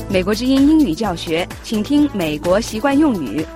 美国之音英语教学，请听美国习惯用语。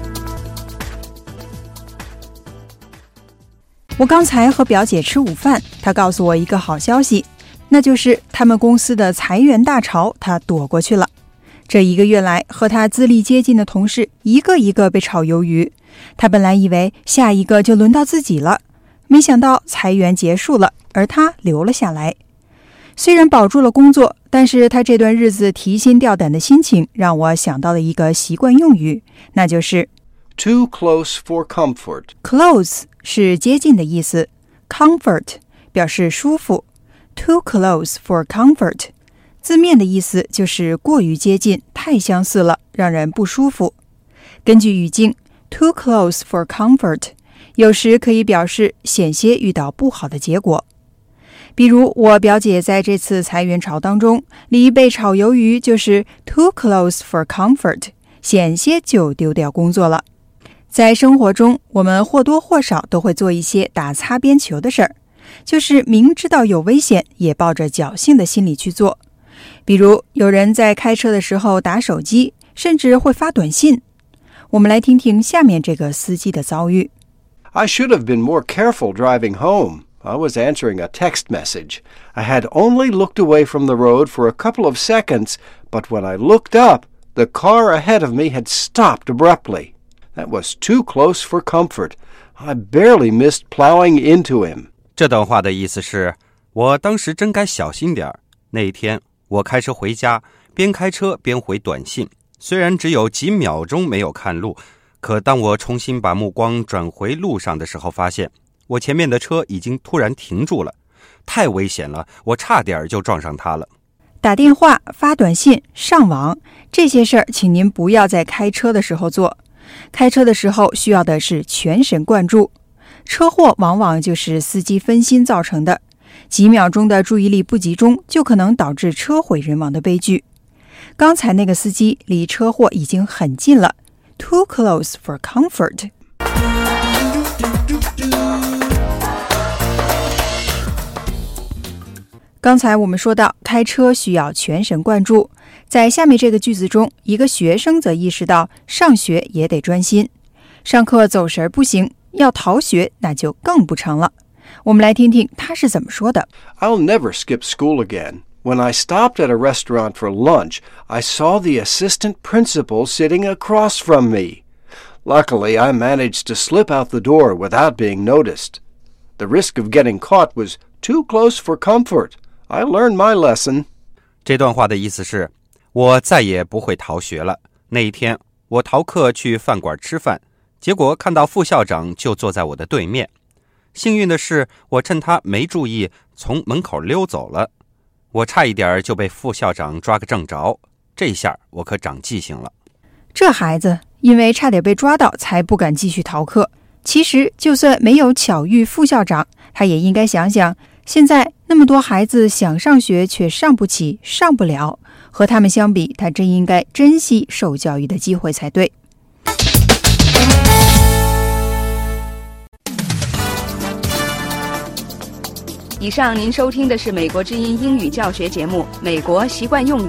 我刚才和表姐吃午饭，她告诉我一个好消息，那就是他们公司的裁员大潮，她躲过去了。这1个月来，和她资历接近的同事一个一个被炒鱿鱼，她本来以为下一个就轮到自己了，没想到裁员结束了，而她留了下来。虽然保住了工作，但是她这段日子提心吊胆的心情让我想到了一个习惯用语，那就是 Too close for comfort. Close 是接近的意思， Comfort 表示舒服。 Too close for comfort 字面的意思就是过于接近，太相似了，让人不舒服。根据语境， Too close for comfort 有时可以表示险些遇到不好的结果。比如我表姐在这次裁员潮当中，离被炒鱿鱼就是 Too close for comfort， 险些就丢掉工作了。在生活中，我们或多或少都会做一些打擦边球的事儿，就是明知道有危险，也抱着侥幸的心理去做。比如有人在开车的时候打手机，甚至会发短信。我们来听听下面这个司机的遭遇。 I should have been more careful driving home. I was answering a text message. I had only looked away from the road for a couple of seconds, but when I looked up, the car ahead of me had stopped abruptly.That was too close for comfort. I barely missed plowing into him. 这段话的意思是，我当时真该小心点儿。那一天，我开车回家，边开车边回短信。虽然只有几秒钟没有看路，可当我重新把目光转回路上的时候，发现我前面的车已经突然停住了。太危险了，我差点就撞上它了。 打电话、发短信、上网，这些事儿请您不要在开车的时候做。开车的时候需要的是全神贯注，车祸往往就是司机分心造成的，几秒钟的注意力不集中就可能导致车毁人亡的悲剧。刚才那个司机离车祸已经很近了， Too close for comfort。 刚才我们说到开车需要全神贯注，在下面这个句子中，一个学生则意识到上学也得专心，上课走神不行，要逃学那就更不成了。我们来听听他是怎么说的。 I'll never skip school again. When I stopped at a restaurant for lunch, I saw the assistant principal sitting across from me. Luckily, I managed to slip out the door without being noticed. The risk of getting caught was too close for comfort.I learned my lesson. 这段话的意思是，我再也不会逃学了。那一天，我逃课去饭馆吃饭，结果看到副校长就坐在我的对面。幸运的是，我趁他没注意，从门口溜走了。我差一点就被副校长抓个正着，这下我可长记性了。 这孩子因为差点被抓到，才不敢继续逃课。其实，就算没有巧遇副校长，他也应该想想，现在那么多孩子想上学却上不起、上不了，和他们相比，他真应该珍惜受教育的机会才对。 以上您收听的是美国之音英语教学节目《美国习惯用语》。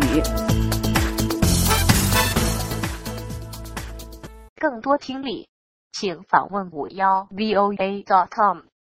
更多听力，请访问51voa.com。